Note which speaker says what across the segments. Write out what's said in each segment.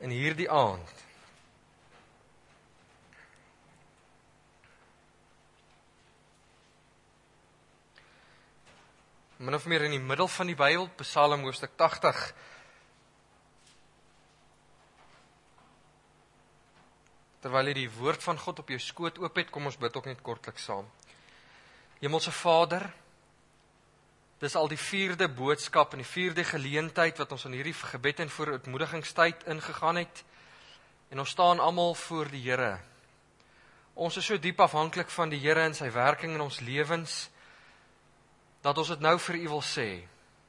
Speaker 1: in hierdie aand. Min of meer in die middel van die Bybel, Psalm hoofstuk 80. Terwyl jy die woord van God op jou skoot oop het, kom ons bid ook net kortliks saam. Hemelse Vader, dis al die 4de boodskap en die 4de geleentheid wat ons in hierdie gebed en verootmoedigingstyd ingegaan het. En ons staan almal voor die Here. Ons is so diep afhanklik van die Here en sy werking in ons lewens, dat ons dit nou vir U wil sê.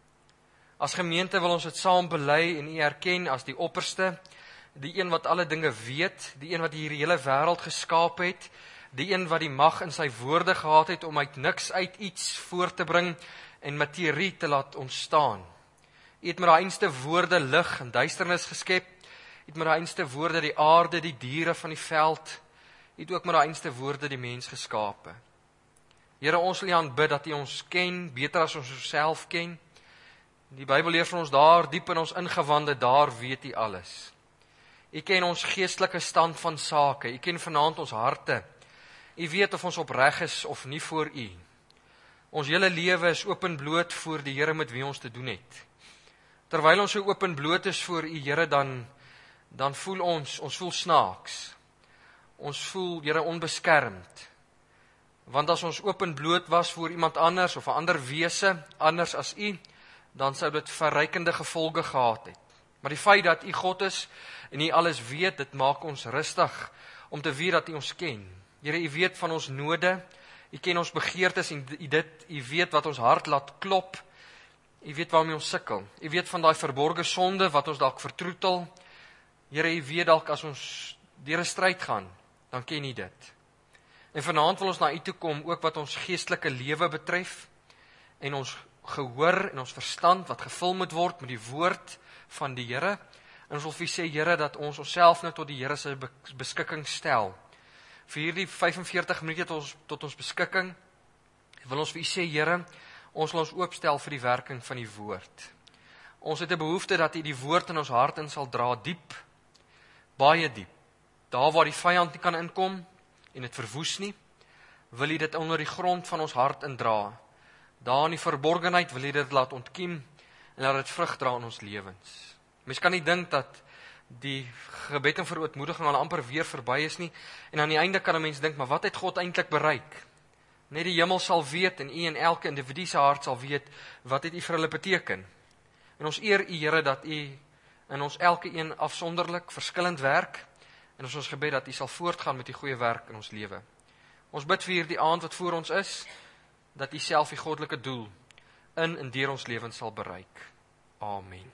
Speaker 1: As gemeente wil ons dit saam bely en U erken as die opperste, die een wat alle dinge weet, die een wat hierdie hele wêreld geskaap het, die een wat die mag in sy woorde gehad het om uit niks uit iets voort te bring en materie te laat ontstaan. U het met die einste woorde lig en duisternis geskep, U het met die einste woorde die aarde, die diere van die veld, U het ook met die einste woorde die mens geskape. Here, ons wil U aanbid dat U ons ken, beter as ons onsself ken. Die Bybel leer van ons daar, diep in ons ingewande, daar weet U alles. U ken ons geestelike stand van sake, U ken vanaand ons harte. U weet of ons opreg is of nie voor U. Ons hele lewe is openbloot voor die Here met wie ons te doen het. Terwyl ons so openbloot is voor U, Here, dan voel ons voel snaaks. Ons voel, Here, onbeskermd. Want as ons openbloot was voor iemand anders of 'n ander wese, anders as U, dan sou dit verrykende gevolge gehad het. Maar die feit dat U God is en U alles weet, dit maak ons rustig om te weet dat U ons ken. Here, U weet van ons node, U ken ons begeertes en U weet wat ons hart laat klop. U weet waarmee ons sukkel. U weet van daai verborgde sonde wat ons dalk vertroetel. Here, U weet dalk as ons deur 'n stryd gaan, dan ken U dit. En vanaand wil ons na U toe kom, ook wat ons geestelike lewe betref, en ons gehoor en ons verstand, wat gevul moet word met die woord van die Here. En ons wil vir U sê, Here, dat ons onsself nou tot die Here se beskikking stel. Vir hierdie 45 minute tot ons beskikking, wil ons vir U sê, Here, ons wil ons oopstel vir die werking van die woord. Ons het 'n behoefte dat U die woord in ons hart in sal dra, diep, baie diep. Daar waar die vyand nie kan inkom, en dit verwoes nie, wil U dit onder die grond van ons hart indra. Daar in die verborgenheid wil U dit laat ontkiem, en laat dit vrug dra in ons lewens. Mens kan nie dink dat die gebed en verootmoediging al amper weer verby is nie, en aan die einde kan 'n mens dink, maar wat het God eintlik bereik? Net die hemel sal weet, en U en elke individu se hart sal weet, wat het U vir hulle beteken. En ons eer U, Here, dat U in ons elke een afsonderlik, verskillend werk, en ons gebed dat U sal voortgaan met die goeie werk in ons lewe. Ons bid vir hierdie aand wat voor ons is, dat U self die goddelike doel in en deur ons lewens sal bereik. Amen.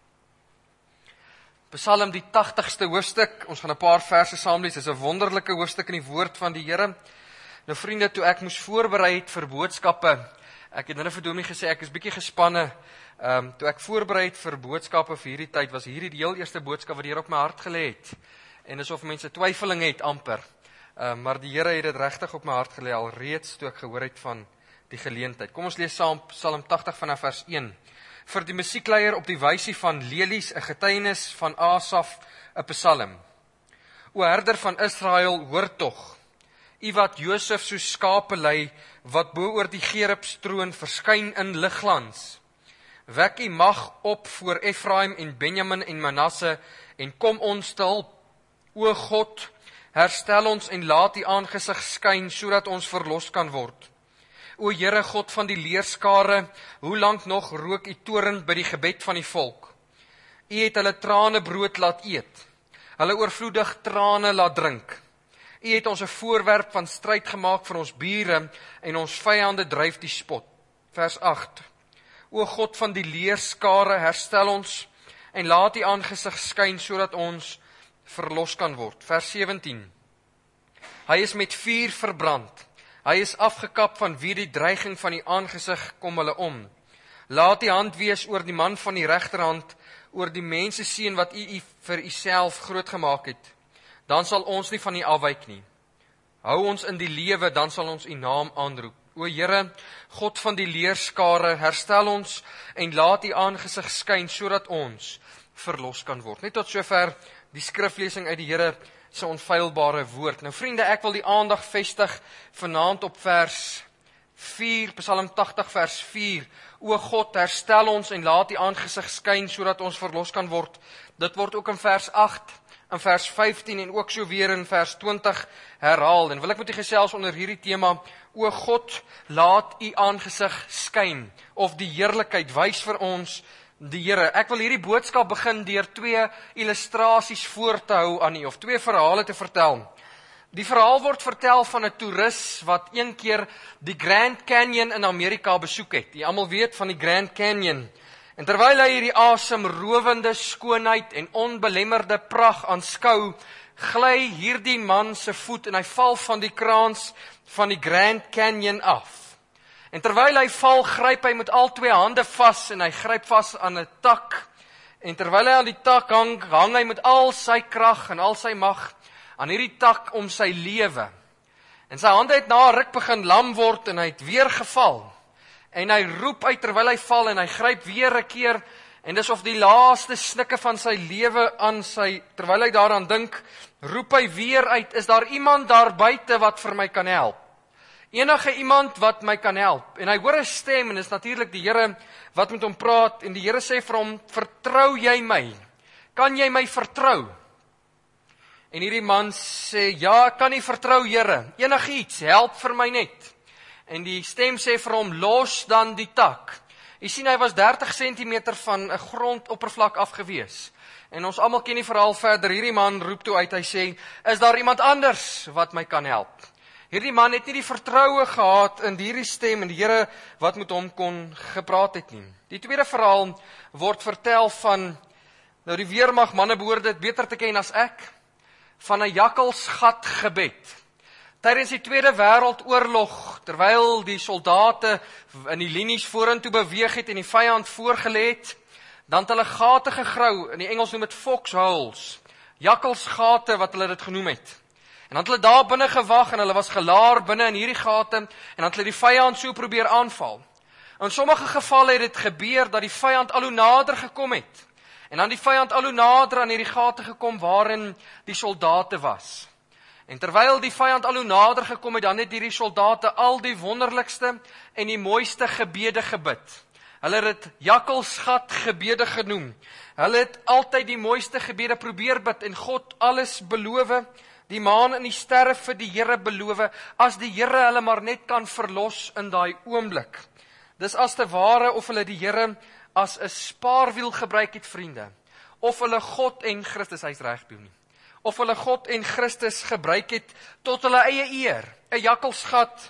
Speaker 1: Psalm die 80ste hoofstuk, ons gaan 'n paar verse saam lees, dis 'n wonderlike hoofstuk in die woord van die Here. Nou vriende, toe ek moes voorberei het vir boodskappe, ek het nou vir Domie gesê, ek is bietjie gespanne, toe ek voorberei het vir boodskappe vir hierdie tyd, was hierdie die heel eerste boodskap wat die Here op my hart gelê het. En asof mense twyfeling het amper, maar die Here het dit regtig op my hart gelê al reeds toe ek gehoor het van die geleentheid. Kom ons lees saam Psalm 80 vanaf vers 1. Vir die musiekleier op die wysie van lelies, 'n getuienis van Asaf, 'n psalm. O herder van Israel, hoor tog, U wat Josef so skape lei, wat bo oor die Gerubs troon verskyn in ligglans. Wek U mag op voor Efraim en Benjamin en Manasse, en kom ons te hulp. O God, herstel ons en laat U aangesig skyn, sodat ons verlos kan word. O Here God van die leerskare, hoe lank nog rook U toorn by die gebed van die volk? U het hulle trane brood laat eet, hulle oorvloedig trane laat drink. U het ons 'n voorwerp van stryd gemaak vir ons bure, en ons vyande dryf die spot. Vers 8. O God van die leerskare, herstel ons, en laat U aangesig skyn, sodat ons verlos kan word. Vers 17. Hy is met vuur verbrand. Hy is afgekap van wie die dreiging van die aangesig kom hulle om. Laat die hand wees oor die man van die regterhand, oor die mense seun wat U vir Uself groot gemaak het. Dan sal ons nie van U afwyk nie. Hou ons in die lewe, dan sal ons U naam aanroep. O Here, God van die leerskare, herstel ons en laat U aangesig skyn, sodat ons verlos kan word. Net tot sover die skriflesing uit die Here se onfeilbare woord. Nou vriende, ek wil die aandag vestig vanaand op vers 4, Psalm 80 vers 4. O God, herstel ons en laat die aangesig skyn, sodat ons verlos kan word. Dit word ook in vers 8, in vers 15 en ook so weer in vers 20 herhaal. En wil ek met u gesels onder hierdie tema, o God, laat u aangesig skyn, of die heerlikheid wys vir ons die Here. Ek wil hierdie boodskap begin deur 2 illustrasies voor te hou aan u, of 2 verhale te vertel. Die verhaal word vertel van 'n toerist wat een keer die Grand Canyon in Amerika besoek het. Die almal weet van die Grand Canyon. En terwyl hy hierdie asemrowende skoonheid en onbelemmerde pragt aanskou, gly hierdie man se voet en hy val van die kraans van die Grand Canyon af. En terwyl hy val, gryp hy met al 2 hande vas en hy gryp vas aan 'n tak. En terwyl hy aan die tak hang hy met al sy krag en al sy mag aan hierdie tak om sy lewe. En sy hande het na 'n ruk begin lam word en hy het weer geval. En hy roep uit terwyl hy val en hy gryp weer 'n keer en dis of die laaste snikke van sy lewe aan sy, terwyl hy daaraan dink, roep hy weer uit, is daar iemand daar buite wat vir my kan help? Enige iemand wat my kan help? En hy hoor 'n stem en dis natuurlik die Here wat met hom praat en die Here sê vir hom, vertrou jy my? Kan jy my vertrou? En hierdie man sê, ja, ek kan nie vertrou, Here, enigiets, help vir my net. En die stem sê vir hom, los dan die tak. Jy sien, hy was 30 cm van 'n grondoppervlak af gewees. En ons almal ken die verhaal verder. Hierdie man roep toe uit, hy sê, is daar iemand anders wat my kan help? Hierdie man het nie die vertroue gehad in hierdie stem en die Here wat met hom kon gepraat het nie. Die tweede verhaal word vertel van, nou die weermag manne behoort dit beter te ken as ek, van 'n jakkalsgat gebed. Tydens die Tweede Wêreldoorlog, terwyl die soldate in die linies vorentoe beweeg het en die vyand voorgelê het, dan het hulle gate gegrou, in die Engels noem dit foxholes, jakkalsgate wat hulle dit genoem het. En dan het hulle daar binne gewag en hulle was gelaar binne in hierdie gate en dan het hulle die vyand so probeer aanval. In sommige gevalle het dit gebeur dat die vyand al hoe nader gekom het. En dan die vyand al hoe nader aan hierdie gate gekom waarin die soldate was. En terwyl die vyand al hoe nader gekom het, dan het hierdie soldate al die wonderlikste en die mooiste gebede gebid. Hulle het dit jakkalsgat gebede genoem. Hulle het altyd die mooiste gebede probeer bid en God alles beloof, die maan en die sterre vir die Here beloof, as die Here hulle maar net kan verlos in daai oomblik. Dis as te ware of hulle die Here as 'n spaarwiel gebruik het, vriende, of hulle God en Christus, hy's reg doen nie, of hulle God en Christus gebruik het tot hulle eie eer, 'n jakkalsgat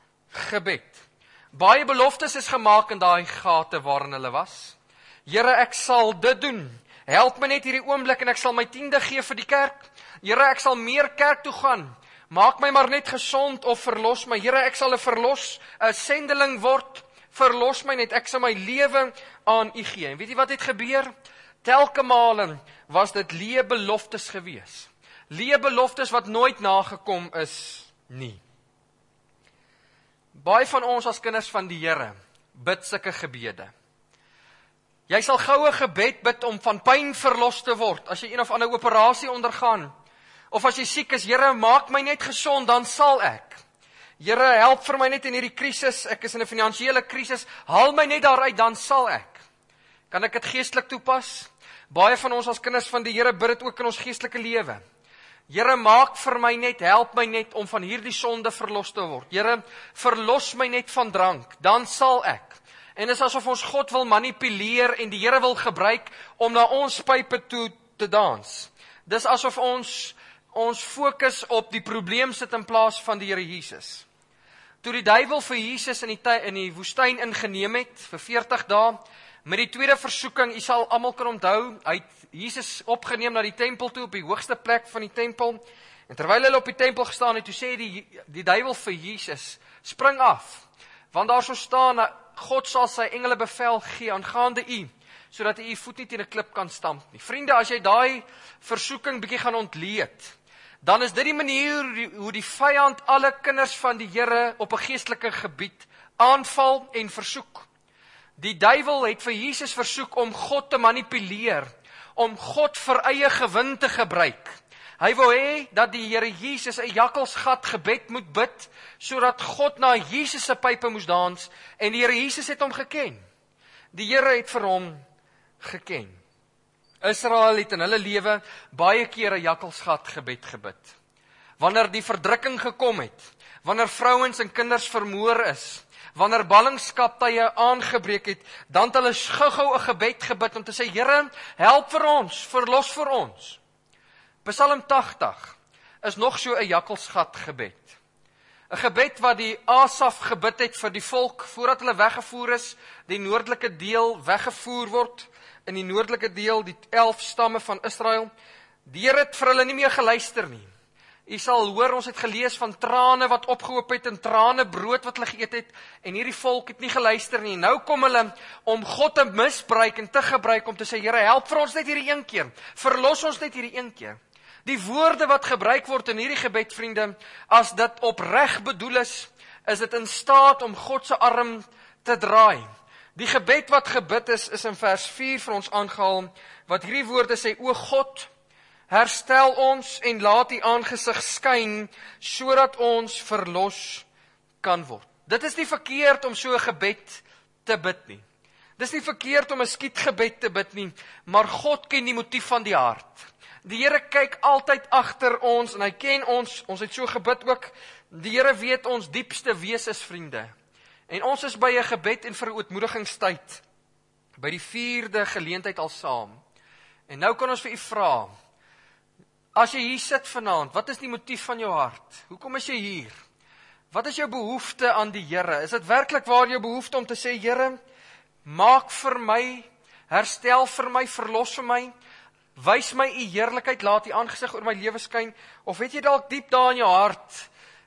Speaker 1: gebed. Baie beloftes is gemaak in daai gate waarin hulle was. Here, ek sal dit doen. Help my net hierdie oomblik en ek sal my 10de gee vir die kerk. Here, ek sal meer kerk toe gaan. Maak my maar net gesond of verlos my. Here, ek sal 'n sendeling word. Verlos my net, ek sal my lewe aan u gee. En weet jy wat het gebeur? Telke male was dit leë beloftes gewees. Leë beloftes wat nooit nagekom is nie. Baie van ons as kinders van die Here bid sulke gebede. Jy sal goue gebed bid om van pyn verlos te word, as jy een of ander operasie ondergaan, of as jy siek is, Here, maak my net gesond, dan sal ek. Here, help vir my net in hierdie krisis, ek is in 'n finansiële krisis, haal my net daaruit, dan sal ek. Kan ek dit geestelik toepas? Baie van ons as kinders van die Here bid dit ook in ons geestelike lewe. Here, maak vir my net, help my net om van hierdie sonde verlos te word. Here, verlos my net van drank, dan sal ek. En dis asof ons God wil manipuleer en die Here wil gebruik om na ons pype toe te dans. Dis asof ons fokus op die probleem sit in plaas van die Here Jesus. Toe die duiwel vir Jesus in die woestyn ingeneem het vir 40 dae, met die tweede versoeking, jy sal almal kan onthou, hy het Jesus opgeneem na die tempel toe, op die hoogste plek van die tempel, en terwyl hy op die tempel gestaan het, toe sê die duiwel vir Jesus, spring af, want daar so staan, God sal sy engele bevel gee aangaande u, sodat u voet nie teen 'n klip kan stamp nie. Vriende, as jy daai versoeking bietjie gaan ontleed, dan is dit die manier hoe die vyand alle kinders van die Here op 'n geestelike gebied aanval en versoek. Die duiwel het vir Jesus versoek om God te manipuleer, om God vir eie gewin te gebruik. Hy wou hê dat die Here Jesus 'n jakkalsgat gebed moet bid, sodat God na Jesus se pype moes dans, en die Here Jesus het hom geken. Die Here het vir hom geken. Israel het in hulle lewe baie keer 'n jakkalsgat gebed gebid. Wanneer die verdrukking gekom het, wanneer vrouens en kinders vermoor is, wanneer ballingskaptye aangebreek het, dan het hulle gou-gou 'n gebed gebid om te sê, Here, help vir ons, verlos vir ons. Psalm 80 is nog so 'n jakkalsgat gebed. 'n Gebed wat die Asaf gebid het vir die volk, voordat hulle weggevoer is, die noordelike deel weggevoer word, in die noordelike deel, die 11 stamme van Israel. Die Here het vir hulle nie meer geluister nie. U sal hoor, ons het gelees van trane wat opgehoop het, en trane brood wat hulle geëet het, en hierdie volk het nie geluister nie. Nou kom hulle om God te misbruik en te gebruik om te sê, Here, help vir ons net hierdie een keer, verlos ons net hierdie een keer. Die woorde wat gebruik word in hierdie gebed, vriende, as dit opreg bedoel is dit in staat om God se arm te draai. Die gebed wat gebid is in vers 4 vir ons aangehaal, wat hierdie woorde sê, O God, herstel ons en laat U aangesig skyn, sodat ons verlos kan word. Dit is nie verkeerd om so 'n gebed te bid nie. Dit is nie verkeerd om 'n skietgebed te bid nie, maar God ken die motief van die hart. Die Here kyk altyd agter ons, en hy ken ons het so gebid ook, die Here weet ons diepste wese, vriende. En ons is by 'n gebed en verootmoedigingstyd, by die 4de geleentheid al saam. En nou kan ons vir u vra, as jy hier sit vanaand, wat is die motief van jou hart? Hoekom is jy hier? Wat is jou behoefte aan die Here? Is dit werklik waar jou behoefte om te sê, Here, maak vir my, herstel vir my, verlos vir my, wys my u heerlikheid, laat u aangesig oor my lewe skyn, of het jy dalk diep daar in jou hart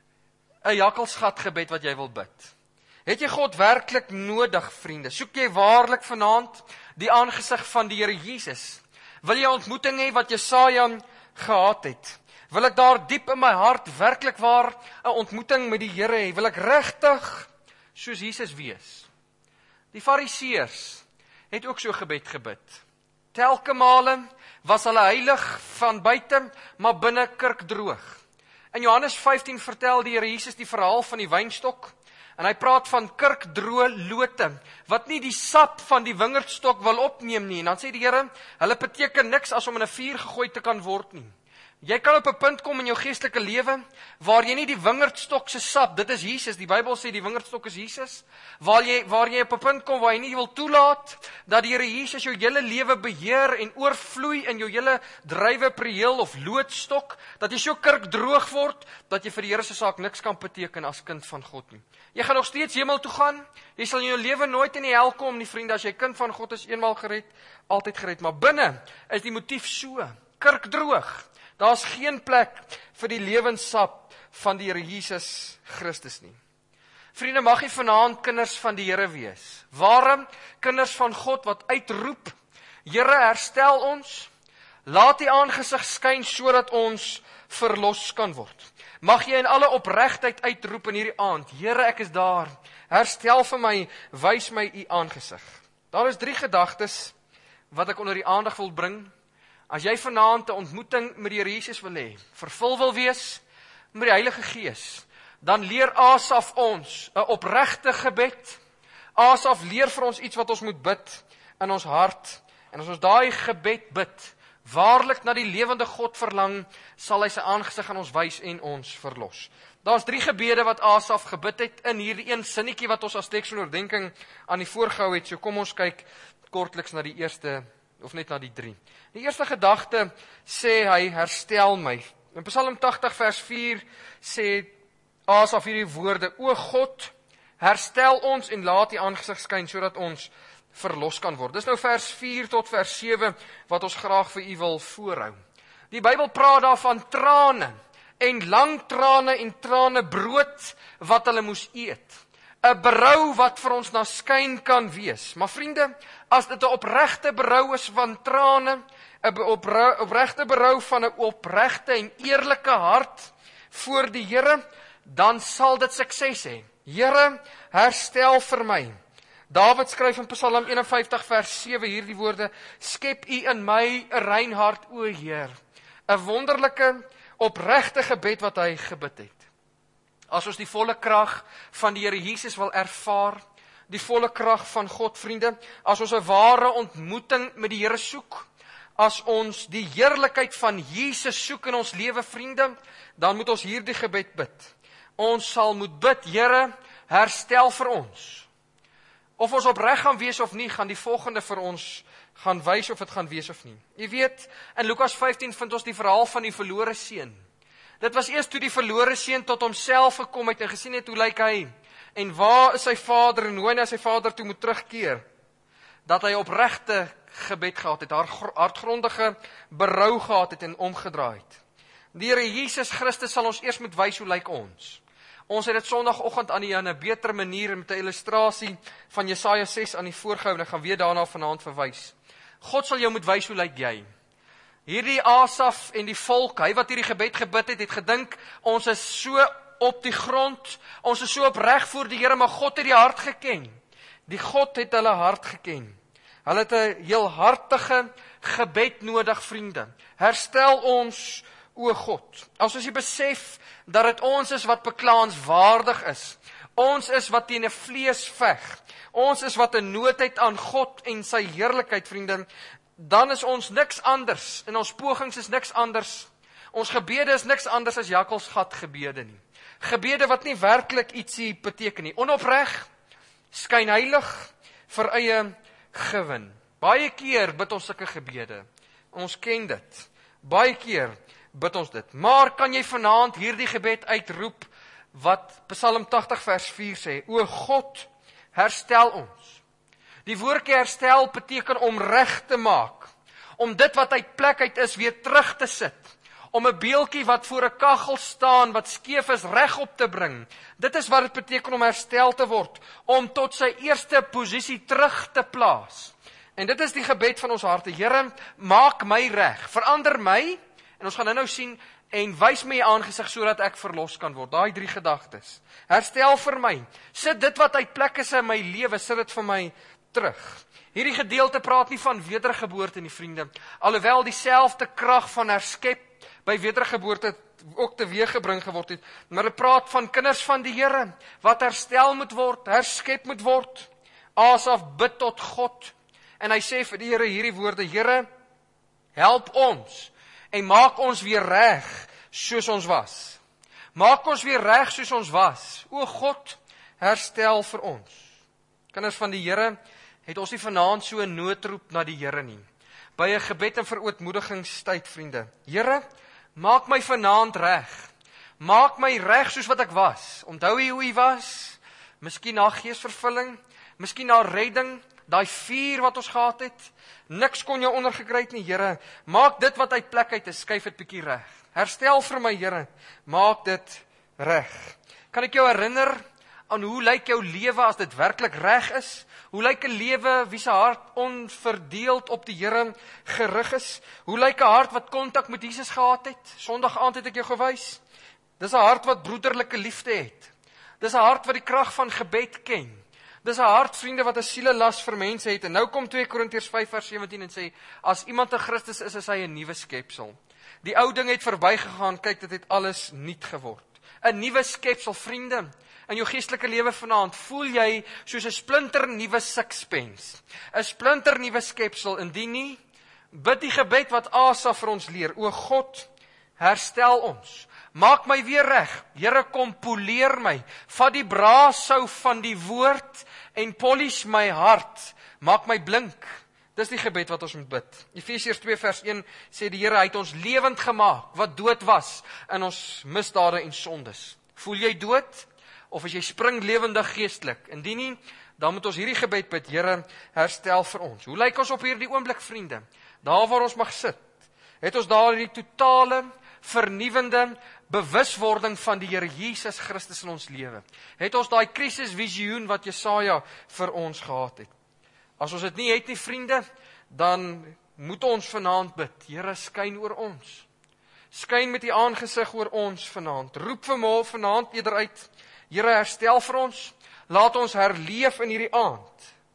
Speaker 1: 'n jakkalsgat gebed wat jy wil bid? Het jy God werklik nodig, vriende? Soek jy waarlik vanaand die aangesig van die Here Jesus? Wil jy 'n ontmoeting hê wat Jesaja gehad het? Wil ek daar diep in my hart werklik waar 'n ontmoeting met die Here hê? Wil ek regtig soos Jesus wees? Die Fariseërs het ook so gebed gebid. Telke male was hulle heilig van buite, maar binne kurkdroog. In Johannes 15 vertel die Here Jesus die verhaal van die wynstok, en hy praat van kurkdroë lote, wat nie die sap van die wingerdstok wil opneem nie. En dan sê die Here, hulle beteken niks as om in 'n vuur gegooi te kan word nie. Jy kan op 'n punt kom in jou geestelike lewe, waar jy nie die wingerdstok se sap, dit is Jesus, die Bybel sê die wingerdstok is Jesus, waar jy op 'n punt kom, waar jy nie wil toelaat, dat die Here Jesus jou hele lewe beheer, en oorvloei in jou hele drywe prieel of loodstok, dat jy so kurkdroog word, dat jy vir die Here se saak niks kan beteken as kind van God nie. Jy gaan nog steeds hemel toe gaan, jy sal in jou lewe nooit in die hel kom nie, vriende, as jy kind van God is, eenmaal gered, altyd gered, maar binne is die motief so, kurkdroog. Daar's geen plek vir die lewenssap van die Here Jesus Christus nie. Vriende, mag jy vanaand kinders van die Here wees. Ware kinders van God wat uitroep, Here, herstel ons, laat U aangesig skyn sodat ons verlos kan word. Mag jy in alle opregtheid uitroep in hierdie aand, Here, ek is daar, herstel vir my, wys my U aangesig. Daar is 3 gedagtes wat ek onder die aandag wil bring. As jy vanaand 'n ontmoeting met die Here Jesus wil hê, vervul wil wees met die Heilige Gees, dan leer Asaf ons 'n opregte gebed. Asaf leer vir ons iets wat ons moet bid in ons hart. En as ons daai gebed bid, waarlik na die lewende God verlang, sal hy sy aangesig aan ons wys en ons verlos. Daar's 3 gebede wat Asaf gebid het in hierdie een sinnetjie wat ons as teks van oordeenking aan die voorgehou het. So kom ons kyk kortliks na die eerste, of net na die 3. Die eerste gedagte sê hy, herstel my. In Psalm 80 vers 4 sê Asaf hierdie woorde, O God, herstel ons en laat U aangesig skyn, sodat ons verlos kan word. Dis nou vers 4 tot vers 7, wat ons graag vir u wil voorhou. Die Bybel praat daar van trane, en lang trane en trane brood, wat hulle moes eet. 'n Berou wat vir ons na skyn kan wees. Maar vriende, as dit 'n opregte berou is van trane, 'n opregte berou van 'n opregte en eerlike hart voor die Here, dan sal dit sukses hê. Here, herstel vir my. Dawid skryf in Psalm 51 vers 7 hierdie woorde: Skep U in my 'n rein hart, o Heer. 'n wonderlike, opregte gebed wat hy gebid het. As ons die volle krag van die Here Jesus wil ervaar, die volle krag van God, vriende, as ons 'n ware ontmoeting met die Here soek, as ons die heerlikheid van Jesus soek in ons lewe, vriende, dan moet ons hierdie gebed bid. Ons sal moet bid: Here, herstel vir ons. Of ons opreg gaan wees of nie, gaan die volgende vir ons gaan wys of dit gaan wees of nie. Jy weet, in Lukas 15 vind ons die verhaal van die verlore seun. Dit was eers toe die verlore seun tot homself gekom het en gesien het hoe lyk hy, en waar is sy vader en hoe hy na sy vader toe moet terugkeer, dat hy opregte gebed gehad het, hartgrondige berou gehad het en omgedraai het. Die Here Jesus Christus sal ons eers moet wys hoe lyk ons. Ons het dit Sondagoggend aan 'n beter manier met 'n illustrasie van Jesaja 6 aan die voorgehou en ek gaan weer daarna vanaand verwys. God sal jou moet wys hoe lyk jy. Hierdie Asaf en die volk, hy wat hierdie gebed gebid het, het gedink ons is so op die grond, ons is so opreg voor die Here, maar God het die hart geken. Die God het hulle hart geken. Hulle het 'n heel hartige gebed nodig, vriende. Herstel ons, o God. As ons besef dat dit ons is wat beklaanswaardig is. Ons is wat teen 'n vlees veg. Ons is wat 'n nood het aan God en sy heerlikheid, vriende. Dan is ons niks anders en ons pogings is niks anders. Ons gebede is niks anders as jakkalsgat gebede nie. Gebede wat nie werklik ietsie beteken nie. Onopreg, skynheilig, vir eie gewin. Baie keer bid ons sulke gebede. Ons ken dit. Baie keer bid ons dit. Maar kan jy vanaand hierdie gebed uitroep wat Psalm 80 vers 4 sê: O God, herstel ons. Die woordjie herstel beteken om reg te maak, om dit wat uit plek uit is weer terug te sit, om 'n beeltjie wat voor 'n kaggel staan wat skeef is reg op te bring. Dit is wat dit beteken om herstel te word, om tot sy eerste posisie terug te plaas. En dit is die gebed van ons harte. Here, maak my reg, verander my, en ons gaan nou sien, en wys my aangesig sodat ek verlos kan word. Daai 3 gedagtes. Herstel vir my. Sit dit wat uit plek is in my lewe, sit dit vir my terug. Hierdie gedeelte praat nie van wedergeboorte nie, vriende. Alhoewel dieselfde krag van herskep by wedergeboorte ook teweeggebring geword het, maar dit praat van kinders van die Here wat herstel moet word, herskep moet word. Asaf bid tot God en hy sê vir die Here hierdie woorde: Here, help ons en maak ons weer reg soos ons was. Maak ons weer reg soos ons was. O God, herstel vir ons. Kinders van die Here, het ons nie vanaand so 'n noodroep na die Here nie. By 'n gebed en verootmoedigingstyd, vriende. Here, maak my vanaand reg. Maak my reg soos wat ek was. Onthou jy hoe jy was? Miskien na geesvervulling, miskien na redding, daai vuur wat ons gehad het. Niks kon jou ondergekry het nie, Here. Maak dit wat uit plek uit is, skuif dit bietjie reg. Herstel vir my, Here. Maak dit reg. Kan ek jou herinner aan hoe lyk jou lewe as dit werklik reg is? Hoe lyk 'n lewe wie se hart onverdeeld op die Here gerig is? Hoe lyk 'n hart wat kontak met Jesus gehad het? Sondag aand het ek jou gewys. Dis 'n hart wat broederlike liefde het. Dis 'n hart wat die krag van gebed ken. Dis 'n hart, vriende, wat 'n sielelas vir mense het. En nou kom 2 Korintiërs 5 vers 17 en sê: as iemand in Christus is hy 'n nuwe skepsel. Die ou ding het verbygegaan, kyk, dit het alles nuut geword. 'n Nuwe skepsel, vriende. In jou geestelike lewe vanaand voel jy soos 'n splinter nuwe sixpence. 'n Splinter nuwe skepsel. Indien nie, bid die gebed wat Asaf vir ons leer: O God, herstel ons. Maak my weer reg. Here, kom poleer my. Vat die braasou van die woord en polish my hart. Maak my blink. Dis die gebed wat ons moet bid. Efesiërs 2 vers 1 sê die Here, hy het ons lewend gemaak wat dood was in ons misdade en sondes. Voel jy dood? Of as jy spring lewendig geestelik? Indien nie, dan moet ons hierdie gebed bid: Here, herstel vir ons. Hoe lyk ons op hierdie oomblik, vriende? Daar waar ons mag sit, het ons daar die totale, vernuwende bewuswording van die Here Jesus Christus in ons lewe. Het ons daai krisisvisioen wat Jesaja vir ons gehad het. As ons dit nie het nie, vriende, dan moet ons vanaand bid: Here, skyn oor ons. Skyn met die aangesig oor ons vanaand. Roep vanaand eerder uit: Here, herstel vir ons. Laat ons herleef in hierdie aand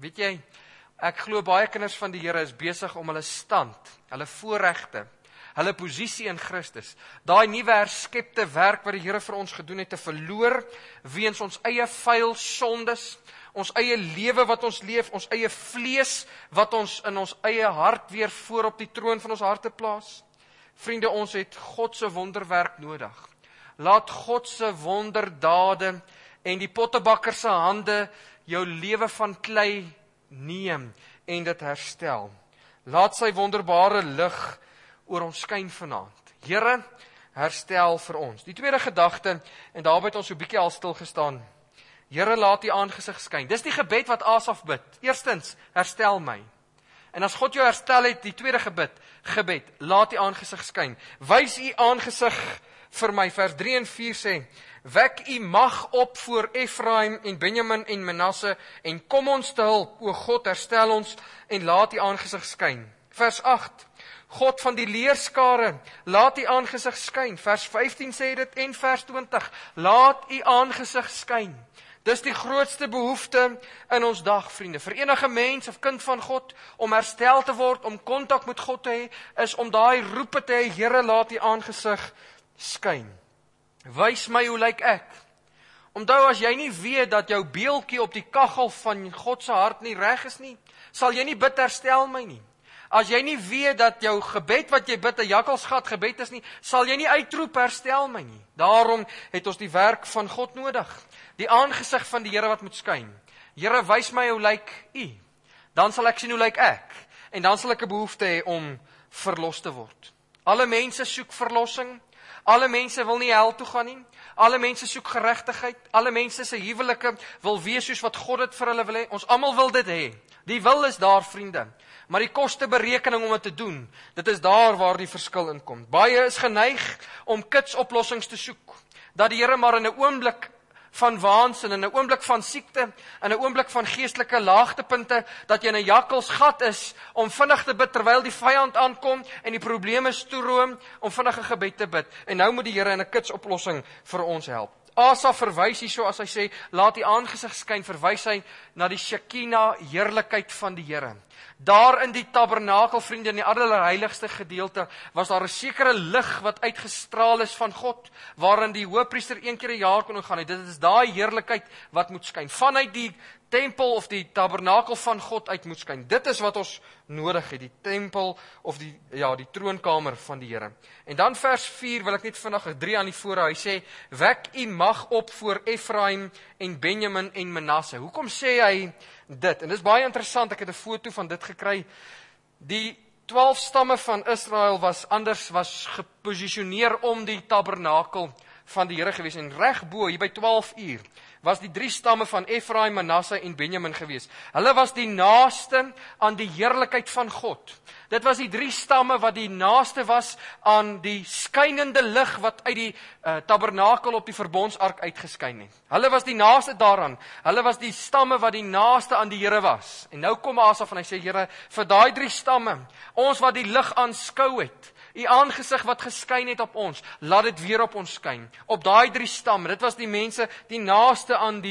Speaker 1: Weet jy, ek glo baie kinders van die Here is besig om hulle stand, hulle voorregte, hulle posisie in Christus, daai nuwe herskepte werk wat die Here vir ons gedoen het, te verloor, weens ons eie vuil sondes, ons eie lewe wat ons leef, ons eie vlees, wat ons in ons eie hart weer voor op die troon van ons harte plaas. Vriende, ons het God se wonderwerk nodig. Laat God se wonderdade en die pottebakker se hande jou lewe van klei neem en dit herstel. Laat sy wonderbare lig oor ons skyn vanaand. Here, herstel vir ons. Die tweede gedagte, en daarby het ons so 'n bietjie al stil gestaan. Here, laat U aangesig skyn. Dis die gebed wat Asaf bid. Eerstens, herstel my. En as God jou herstel het, die tweede gebed, laat U aangesig skyn. Wys U aangesig vir my. Vers 3 en 4 sê, wek U mag op voor Efraim en Benjamin en Manasse, en kom ons te hulp, o God, herstel ons, en laat U aangesig skyn. Vers 8, God van die leerskare, laat U aangesig skyn. Vers 15 sê dit, en vers 20, laat U aangesig skyn. Dis die grootste behoefte in ons dag, vriende. Vir enige mens of kind van God, om herstel te word, om kontak met God te hê, is om daai roepe te hê, Here, laat U aangesig skyn. Wys my hoe lyk ek. Onthou, as jy nie weet dat jou beeltjie op die kaggel van God se hart nie reg is nie, sal jy nie bid, herstel my nie. As jy nie weet dat jou gebed wat jy bid 'n jakkalsgat gebed is nie, sal jy nie uitroep, herstel my nie. Daarom het ons die werk van God nodig. Die aangesig van die Here wat moet skyn. Here, wys my hoe lyk U. Dan sal ek sien hoe lyk ek. En dan sal ek 'n behoefte hê om verlos te word. Alle mense soek verlossing. Alle mense wil nie hel toe gaan nie. Alle mense soek geregtigheid. Alle mense se huwelike wil wees soos wat God dit vir hulle wil hê. Ons almal wil dit hê. Die wil is daar, vriende. Maar die kosteberekening om dit te doen, dit is daar waar die verskil inkom. Baie is geneig om kitsoplossings te soek. Dat die Here maar in 'n oomblik van waansin, in 'n oomblik van siekte, in 'n oomblik van geestelike laagtepunte, dat jy in 'n jakkalsgat is, om vinnig te bid terwyl die vyand aankom en die probleme toeroom, om vinnig 'n gebed te bid. En nou moet die Here in 'n kitsoplossing vir ons help. Asaf verwys hierso, as hy sê, laat die aangesig skyn, verwys hy na die Shekinah heerlikheid van die Here. Daar in die tabernakel, vriende, in die allerheiligste gedeelte, was daar 'n sekere lig wat uitgestraal is van God, waarin die hoëpriester een keer 'n jaar kon ingaan. Dit is daai heerlikheid wat moet skyn. Vanuit die tempel of die tabernakel van God uit moet skyn. Dit is wat ons nodig het, die tempel of die troonkamer van die Here. En dan vers 4 wil ek net vinnig 3 aan die voorhou. Hy sê, wek U mag op voor Efraim en Benjamin en Manasse. Hoekom sê hy dit? En dit is baie interessant, ek het 'n foto van dit gekry. Die 12 stamme van Israel was geposisioneer om die tabernakel van die Here gewees. En reg bo, hier by 12 uur, was die 3 stamme van Efraim, Manasse en Benjamin gewees. Hulle was die naaste aan die heerlikheid van God. Dit was die 3 stamme wat die naaste was aan die skynende lig wat uit die tabernakel op die verbondsark uitgeskyn het. Hulle was die naaste daaraan. Hulle was die stamme wat die naaste aan die Here was. En nou kom Asaf en hy sê, Here, vir daai 3 stamme, ons wat die lig aanskou het, U aangesig wat geskyn het op ons, laat dit weer op ons skyn. Op daai 3 stamme, dit was die mense die naaste aan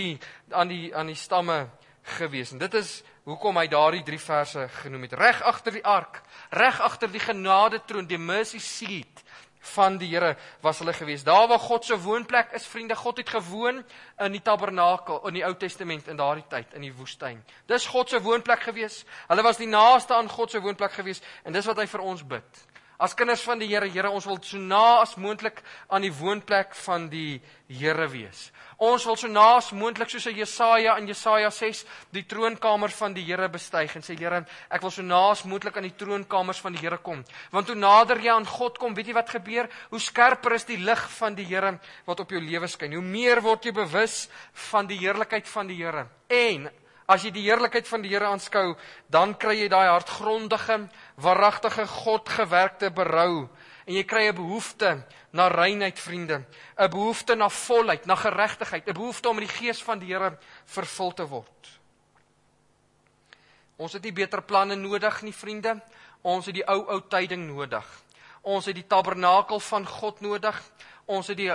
Speaker 1: die stamme gewees. En dit is hoekom hy daardie 3 verse genoem het. Reg agter die ark, reg agter die genadetroon, die mercy seat van die Here was hulle gewees. Daar waar God se woonplek is, vriende, God het gewoon in die tabernakel, in die Ou Testament, in daardie tyd, in die woestyn. Dis God se woonplek gewees. Hulle was die naaste aan God se woonplek gewees, en dis wat hy vir ons bid. As kinders van die Here, Here, ons wil so na as moontlik aan die woonplek van die Here wees. Ons wil so na as moontlik, soos Jesaja in Jesaja 6, die troonkamer van die Here bestyg en sê, Here, ek wil so na as moontlik aan die troonkamers van die Here kom. Want hoe nader jy aan God kom, weet jy wat gebeur? Hoe skerper is die lig van die Here wat op jou lewe skyn. Hoe meer word jy bewus van die heerlikheid van die Here. En as jy die heerlikheid van die Here aanskou, dan kry jy daai hartgrondige, waaragtige, Godgewerkte berou. En jy kry 'n behoefte na reinheid, vriende. 'n Behoefte na volheid, na geregtigheid. 'n Behoefte om in die gees van die Here vervul te word. Ons het nie beter planne nodig nie, vriende. Ons het die ou tyding nodig. Ons het die tabernakel van God nodig. Ons het die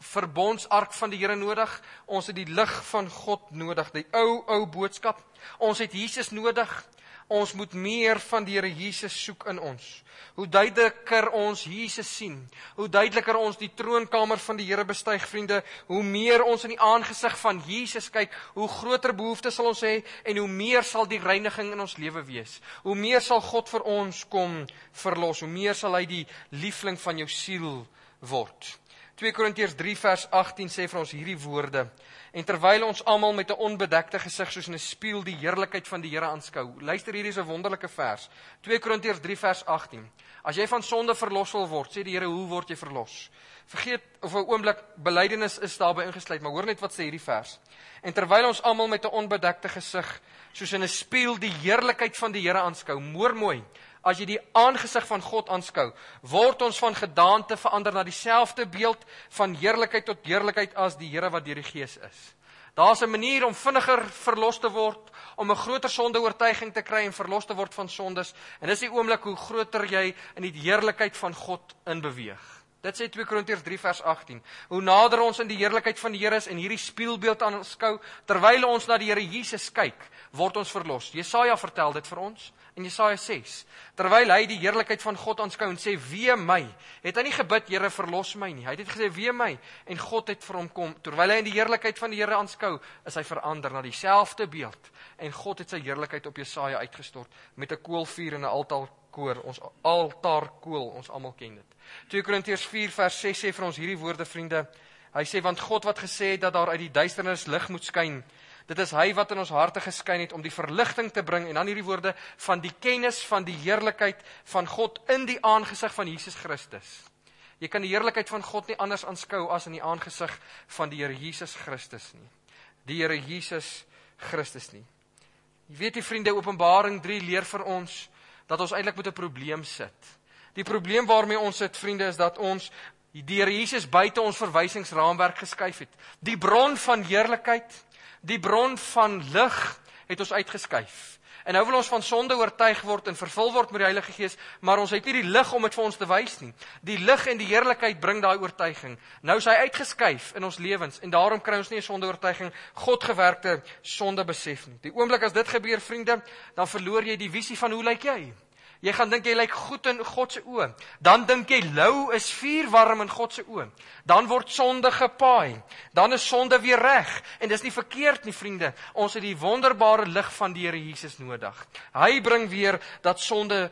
Speaker 1: verbondsark van die Here nodig. Ons het die lig van God nodig, die ou boodskap. Ons het Jesus nodig. Ons moet meer van die Here Jesus soek in ons. Hoe duideliker ons Jesus sien, hoe duideliker ons die troonkamer van die Here bestyg, vriende, hoe meer ons in die aangesig van Jesus kyk, hoe groter behoeftes sal ons hê, en hoe meer sal die reiniging in ons lewe wees. Hoe meer sal God vir ons kom verlos, hoe meer sal hy die liefling van jou siel word. 2 Korintiërs 3 vers 18 sê vir ons hierdie woorde: En terwyl ons almal met 'n onbedekte gesig soos in 'n spieël die heerlikheid van die Here aanskou. Luister, hierdie is 'n wonderlike vers. 2 Korintiërs 3 vers 18. As jy van sonde verlos wil word, sê die Here, hoe word jy verlos? Vergeet of 'n oomblik belydenis is daarbey ingesluit, maar hoor net wat sê hierdie vers. En terwyl ons almal met 'n onbedekte gesig soos in 'n spieël die heerlikheid van die Here aanskou. Hoor mooi. As jy die aangesig van God aanskou, word ons van gedaante verander na dieselfde beeld van heerlikheid tot heerlikheid as die Here wat deur die Gees is. Daar's 'n manier om vinniger verlos te word, om 'n groter sondeoortuiging te kry en verlos te word van sondes, en dis die oomblik hoe groter jy in die heerlikheid van God inbeweeg. Dit sê 2 Korintiërs 3 vers 18. Hoe nader ons in die heerlikheid van die Here is en hierdie spieelbeeld aanskou, terwyl ons na die Here Jesus kyk, word ons verlos. Jesaja vertel dit vir ons in Jesaja 6. Terwyl hy die heerlikheid van God aanskou en sê, wee my, het hy nie gebid, Here verlos my nie. Hy het net gesê, wee my, en God het vir hom kom. Terwyl hy in die heerlikheid van die Here aanskou, is hy verander na dieselfde beeld. En God het sy heerlikheid op Jesaja uitgestort, met 'n koolvuur en 'n altaarkoor, ons altaarkool, ons almal ken dit. 2 Korintiërs 4 vers 6 sê vir ons hierdie woorde, vriende. Hy sê, want God wat gesê het dat daar uit die duisternis lig moet skyn, dit is hy wat in ons harte geskyn het om die verligting te bring, en dan hierdie woorde, van die kennis van die heerlikheid van God in die aangesig van Jesus Christus. Jy kan die heerlikheid van God nie anders aanskou as in die aangesig van die Here Jesus Christus nie. Die Here Jesus Christus nie. Jy weet die vriende, Openbaring 3 leer vir ons, dat ons eintlik met 'n probleem sit. Die probleem waarmee ons sit, vriende, is dat ons die Here Jesus buite ons verwysingsraamwerk geskuif het. Die bron van heerlikheid, die bron van lig, het ons uitgeskuif. En nou wil ons van sonde oortuig word en vervul word met die Heilige Gees, maar ons het nie die lig om dit vir ons te wys nie. Die lig en die heerlikheid bring daai oortuiging. Nou is hy uitgeskuif in ons lewens, en daarom kry ons nie 'n sondeoortuiging, Godgewerkte sonde besef nie. Die oomblik as dit gebeur, vriende, dan verloor jy die visie van hoe lyk jy. Jy gaan dink jy lyk goed in God se oë. Dan dink jy lou is vuurwarm in God se oë. Dan word sonde gepaai. Dan is sonde weer reg. En dis nie verkeerd nie, vriende. Ons het die wonderbare lig van die Here Jesus nodig. Hy bring weer dat sonde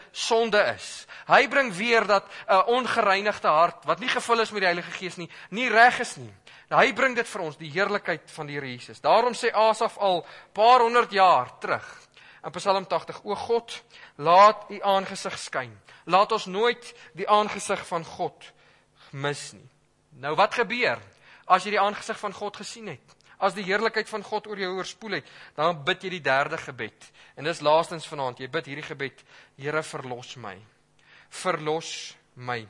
Speaker 1: is. Hy bring weer dat 'n ongereinigde hart, wat nie gevul is met die Heilige Gees nie reg is nie. Hy bring dit vir ons, die heerlikheid van die Here Jesus. Daarom sê Asaf al paar honderd jaar terug, in Psalm 80, o God, laat u aangesig skyn. Laat ons nooit die aangesig van God mis nie. Nou wat gebeur as jy die aangesig van God gesien het? As die heerlikheid van God oor jou oorspoel het, dan bid jy die derde gebed. En dis laastens vanaand, jy bid hierdie gebed, Here verlos my. Verlos my.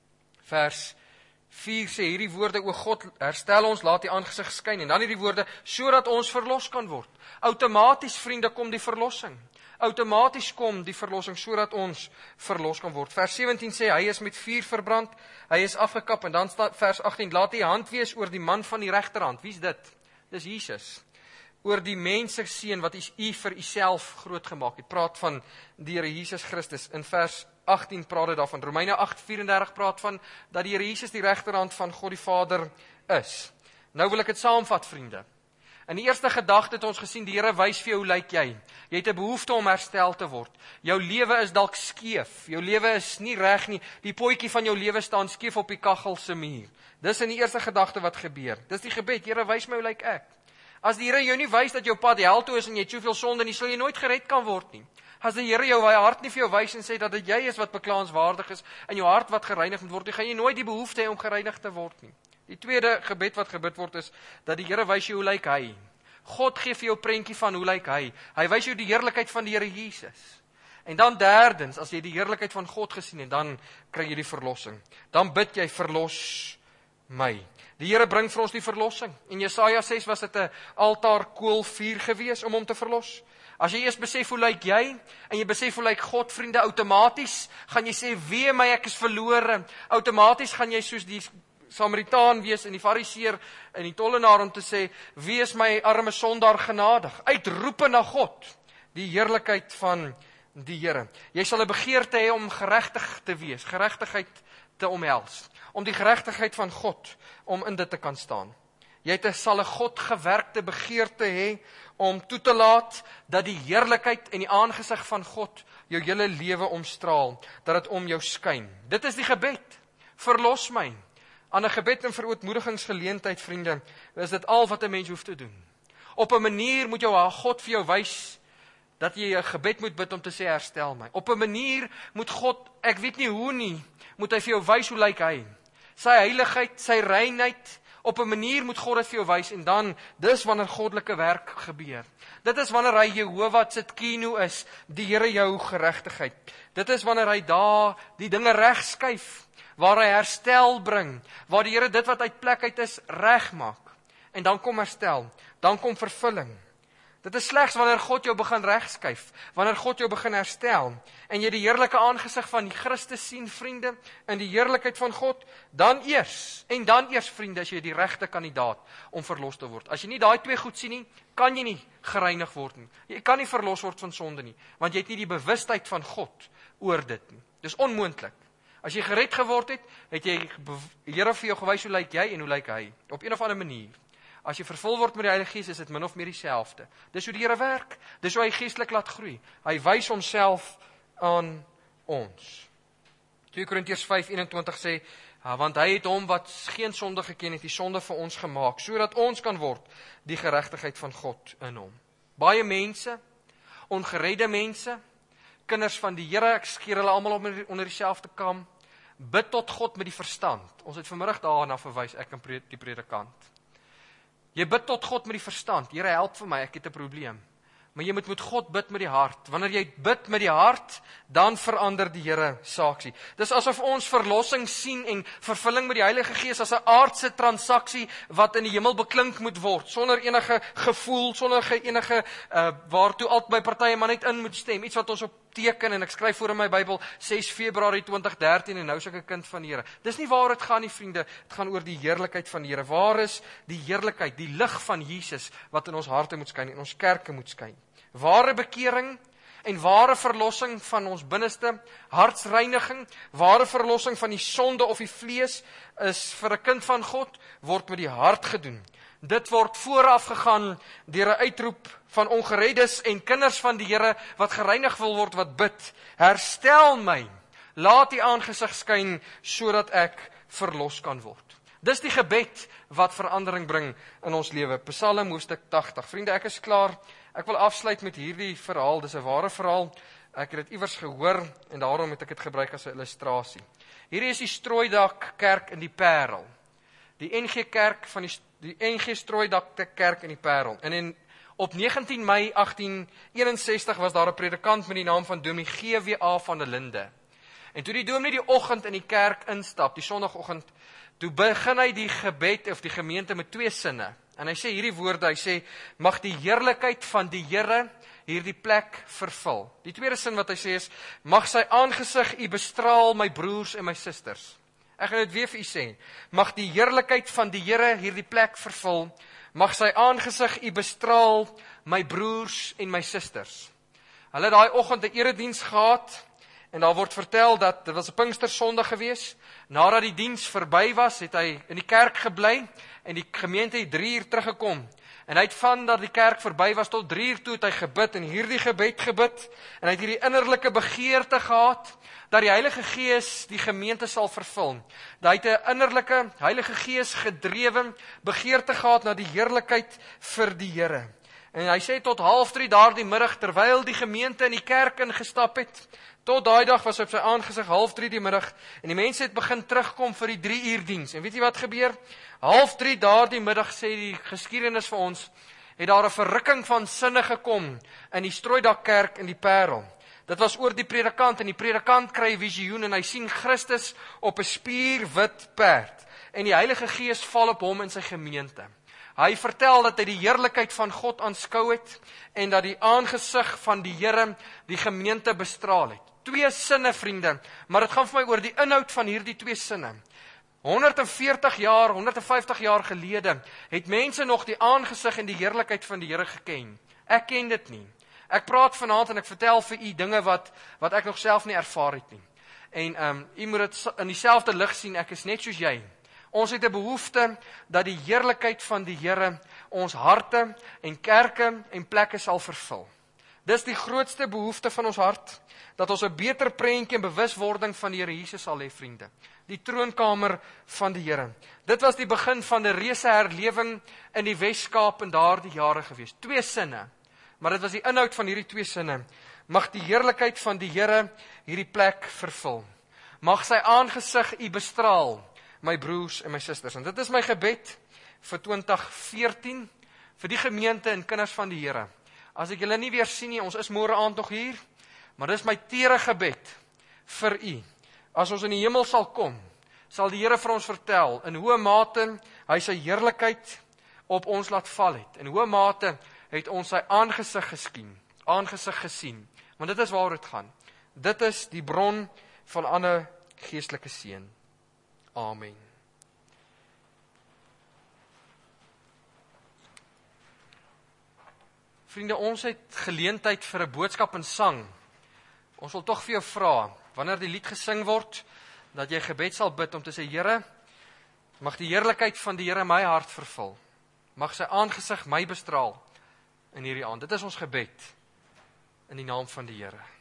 Speaker 1: Vers 4 sê hierdie woorde, o God, herstel ons, laat die aangesig skyn. En dan hierdie woorde, sodat ons verlos kan word. Outomaties, vriende, kom die verlossing. Outomaties kom die verlossing, sodat ons verlos kan word. Vers 17 sê, hy is met vuur verbrand, hy is afgekap. En dan staat vers 18, laat die hand wees oor die man van die regterhand. Wie is dit? Dis Jesus. Oor die mense seun wat u vir uself groot gemaak het. Praat van die Here Jesus Christus. In vers 18 praat dit daarvan. Romeine 8:34 praat van dat die Here Jesus die regterhand van God die Vader is. Nou wil ek dit saamvat, vriende. In die eerste gedagte het ons gesien, die Here wys vir jou, hoe lyk jy? Jy het 'n behoefte om herstel te word. Jou lewe is dalk skeef. Jou lewe is nie reg nie. Die potjie van jou lewe staan skeef op die kaggel se muur. Dis in die eerste gedagte wat gebeur. Dis die gebed, Here wys my hoe lyk ek. As die Here jou nie wys dat jou pad hel toe is en jy het soveel sonde nie, sal jy nooit gered kan word nie. As die Here jou hart nie vir jou wys en sê dat dit jy is wat beklaanswaardig is en jou hart wat gereinig moet word, dan gaan jy nooit die behoefte hê om gereinig te word nie. Die tweede gebed wat gebid word is dat die Here wys jou hoe lyk hy. God gee vir jou prentjie van hoe lyk hy. Hy wys jou die heerlikheid van die Here Jesus. En dan derdens, as jy die heerlikheid van God gesien het, dan kry jy die verlossing. Dan bid jy, verlos my. Die Here bring vir ons die verlossing. In Jesaja 6 was dit 'n altaarkoolvuur gewees om hom te verlos. As jy eers besef hoe lyk jy, en jy besef hoe lyk God, vriende, outomaties gaan jy sê, wee my, ek is verlore. Outomaties gaan jy soos die Samaritaan wees en die Fariseer en die tollenaar om te sê, wees my arme sondaar genadig, uitroepe na God, die heerlikheid van die Here. Jy sal 'n begeerte hê om geregtig te wees, geregtigheid te omhels, om die geregtigheid van God, om in dit te kan staan. Jy sal 'n God gewerkte begeerte hê om toe te laat dat die heerlikheid en die aangesig van God jou hele lewe omstraal, dat dit om jou skyn. Dit is die gebed. Verlos my. Aan 'n gebed en verootmoedigingsgeleentheid, vriende, is dit al wat 'n mens hoef te doen. Op 'n manier moet jou God vir jou wys dat jy 'n gebed moet bid om te sê herstel my. Op 'n manier moet God, ek weet nie hoe nie, moet hy vir jou wys hoe lyk hy. Sy heiligheid, sy reinheid, op 'n manier moet God dit vir jou wys en dan, dis wanneer goddelike werk gebeur. Dit is wanneer hy Jehovah Tsidkenu is, die Here jou geregtigheid. Dit is wanneer hy daar die dinge regskuif, waar hy herstel bring, waar die Here dit wat uit plek uit is, regmaak. En dan kom herstel, dan kom vervulling. Dit is slegs wanneer God jou begin regskuif, wanneer God jou begin herstel, en jy die heerlike aangesig van die Christus sien, vriende, in die heerlikheid van God, dan eers, vriende, as jy die regte kandidaat om verlos te word. As jy nie daai twee goed sien nie, kan jy nie gereinig word nie. Jy kan nie verlos word van sonde nie, want jy het nie die bewustheid van God oor dit nie. Dis onmoontlik. As jy gered geword het, het jy die Here vir jou gewys hoe lyk jy en hoe lyk hy, op een of ander manier. As jy vervul word met die Heilige Gees, is dit min of meer dieselfde. Dis hoe die Here werk, dis hoe hy geestelik laat groei. Hy wys homself aan ons. 2 Korintiërs 5:21 sê, want hy het hom wat geen sonde geken het, die sonde vir ons gemaak, sodat ons kan word die geregtigheid van God in hom. Baie mense, ongeredde mense, kinders van die Here, ek skeer hulle almal onder dieselfde kam, bid tot God met die verstand. Ons het vanmiddag daarna verwys, ek en die predikant. Jy bid tot God met die verstand. Here, help vir my, ek het 'n probleem. Maar jy moet met God bid met die hart. Wanneer jy bid met die hart, dan verander die Here saaksie. Dis asof ons verlossing sien en vervulling met die Heilige Gees as 'n aardse transaksie wat in die hemel beklink moet word, sonder enige gevoel, sonder enige waartoe albei partye maar net in moet stem. Iets wat ons op teken, en ek skryf voor in my Bybel 6 Februarie 2013 en nou is ek 'n kind van die Here. Dis nie waar dit gaan nie, vriende. Dit gaan oor die heerlikheid van die Here. Waar is die heerlikheid, die lig van Jesus wat in ons harte moet skyn, in ons kerke moet skyn? Ware bekering en ware verlossing van ons binneste, hartsreiniging, ware verlossing van die sonde of die vlees is vir 'n kind van God, word met die hart gedoen. Dit word vooraf gegaan deur 'n uitroep van ongereddes en kinders van die Here wat gereinig wil word, wat bid, herstel my, laat die aangesig skyn, sodat ek verlos kan word. Dis die gebed wat verandering bring in ons lewe. Psalm hoofstuk 80. Vriende, ek is klaar. Ek wil afsluit met hierdie verhaal. Dis 'n ware verhaal. Ek het dit iewers gehoor en daarom het ek dit gebruik as 'n illustrasie. Hierdie is die Strooidak Kerk in die Parel. Die NG Kerk van die NG Strooidak Kerk in die Parel. En op 19 Mei 1861 was daar 'n predikant met die naam van Dominee GWA van der Linde. En toe die dominee die oggend in die kerk instap, die sonnagoggend, toe begin hy die gebed of die gemeente met 2 sinne. En hy sê hierdie woorde, hy sê, mag die heerlikheid van die Here hierdie plek vervul. Die tweede sin wat hy sê is, mag sy aangesig u bestraal, my broers en my susters. Ek gaan dit weer vir u sê, mag die heerlikheid van die Here hierdie plek vervul, mag sy aangesig u bestraal, my broers en my susters. Hulle het daai oggend 'n erediens gehad, en daar word vertel dat dit was 'n Pinkstersondag gewees. Nadat die diens verby was, het hy in die kerk gebly en die gemeente het 3 uur teruggekom. En hy het van dat die kerk verby was tot 3 uur toe het hy gebid en hierdie gebed gebid. En hy het hierdie innerlike begeerte gehad dat die Heilige Gees die gemeente sal vervul. Dat hy het 'n innerlike Heilige Gees gedrewe begeerte gehad na die heerlikheid vir die Here. En hy sê tot 2:30 daardie middag, terwyl die gemeente in die kerk ingestap het, tot daai dag was op sy aangesig 2:30 die middag, en die mense het begin terugkom vir die 3 uur diens. En weet jy wat gebeur? 2:30 daardie middag, sê die geskiedenis vir ons, het daar 'n verrukking van sinne gekom in die Strooidak Kerk in die Parel. Dit was oor die predikant, en die predikant kry 'n visioen, en hy sien Christus op 'n spierwit perd, en die Heilige Gees val op hom in sy gemeente. Hy vertel dat hy die heerlikheid van God aanskou het, en dat die aangesig van die Here die gemeente bestraal het. 2 sinne, vriende, maar dit gaan vir my oor die inhoud van hierdie 2 sinne. 140 jaar, 150 jaar gelede, het mense nog die aangesig en die heerlikheid van die Here geken. Ek ken dit nie. Ek praat vanaand en ek vertel vir u dinge wat ek nog self nie ervaar het nie. En u moet dit in dieselfde lig sien, ek is net soos jy. Ons het 'n behoefte dat die heerlikheid van die Here ons harte en kerke en plekke sal vervul. Dis die grootste behoefte van ons hart, dat ons 'n beter prentjie en bewuswording van die Here Jesus sal hê, vriende. Die troonkamer van die Here. Dit was die begin van 'n reuse herlewing in die Wes-Kaap in daardie jare gewees. 2 sinne, maar dit was die inhoud van hierdie 2 sinne. Mag die heerlikheid van die Here hierdie plek vervul. Mag sy aangesig u bestraal, my broers en my susters. En dit is my gebed vir 2014, vir die gemeente en kinders van die Here. As ek julle nie weer sien nie, ons is môre aand nog hier, maar dis my tere gebed vir u. As ons in die hemel sal kom, sal die Here vir ons vertel, in hoe mate hy sy heerlikheid op ons laat val het. In hoe mate het ons sy aangesig gesien. Want dit is waaroor dit gaan. Dit is die bron van alle geestelike seën. Amen. Vriende, ons het geleentheid vir 'n boodskap in sang. Ons wil tog vir jou vra, wanneer die lied gesing word, dat jy gebed sal bid om te sê, Here, mag die heerlikheid van die Here my hart vervul. Mag sy aangesig my bestraal in hierdie aand. Dit is ons gebed in die naam van die Here.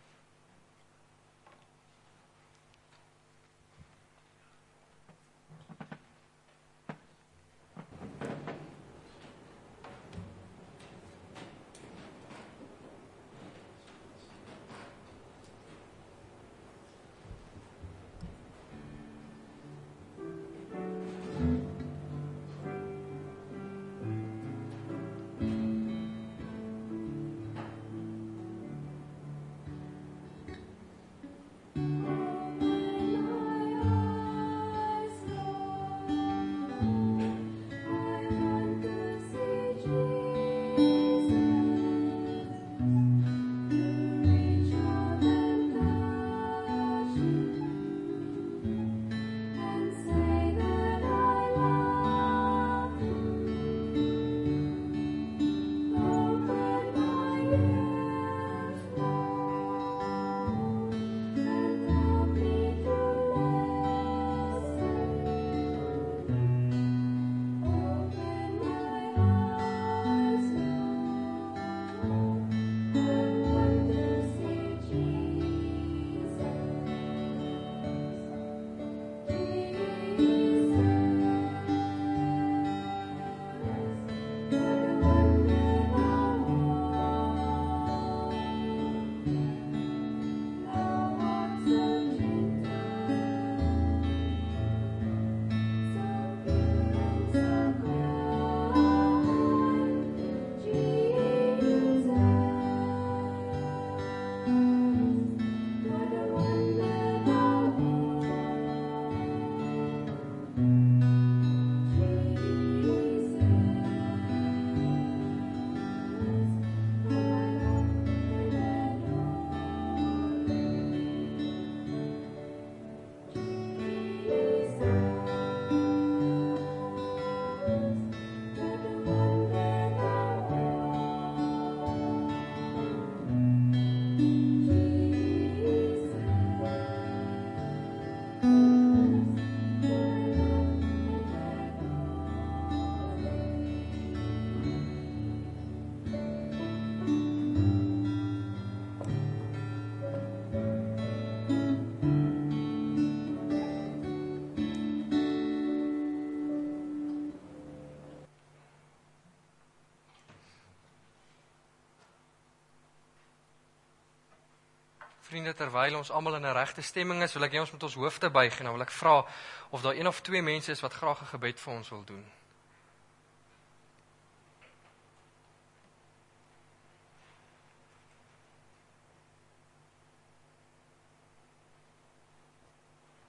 Speaker 1: Vriende, terwyl ons almal in 'n regte stemming is, wil ek jy ons met ons hoofde buig en dan wil ek vra of daar 1 of 2 mense is wat graag 'n gebed vir ons wil doen.